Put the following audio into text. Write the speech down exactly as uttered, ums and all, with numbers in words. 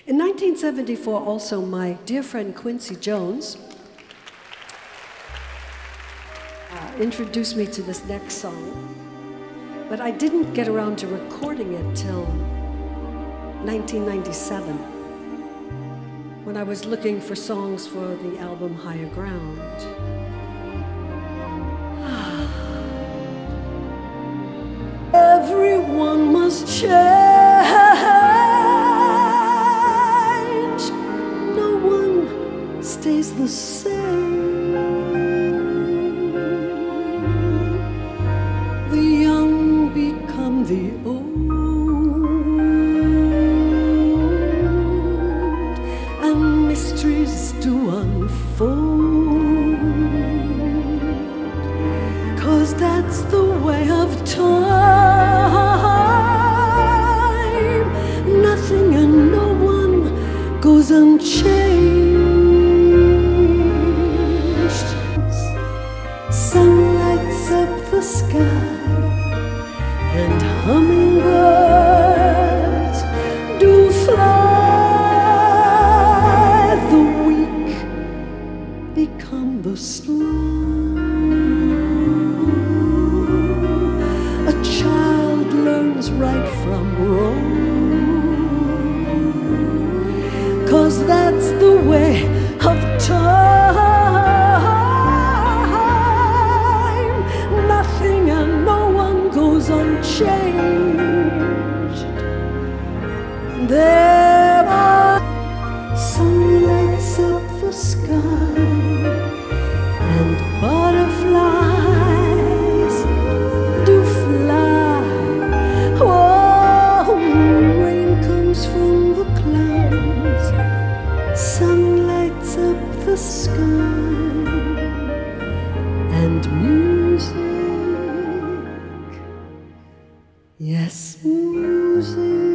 In nineteen seventy-four, also, my dear friend Quincy Jones uh, introduced me to this next song, but I didn't get around to recording it till nineteen ninety-seven, when I was looking for songs for the album Higher Ground. Everyone must change. No one stays the same. The young become the old, and mysteries do unfold, 'cause that's the way of time. Nothing and no one goes unchanged. Sun lights up the sky, and hummingbirds do fly. The weak become the strong. A child learns right from wrong, 'cause that's the way of time. Nothing and no one goes unchanged. There are sun lights up the sky, and butterflies do fly. Oh, rain comes from the clouds, sun lights up the sky, and music, yes, music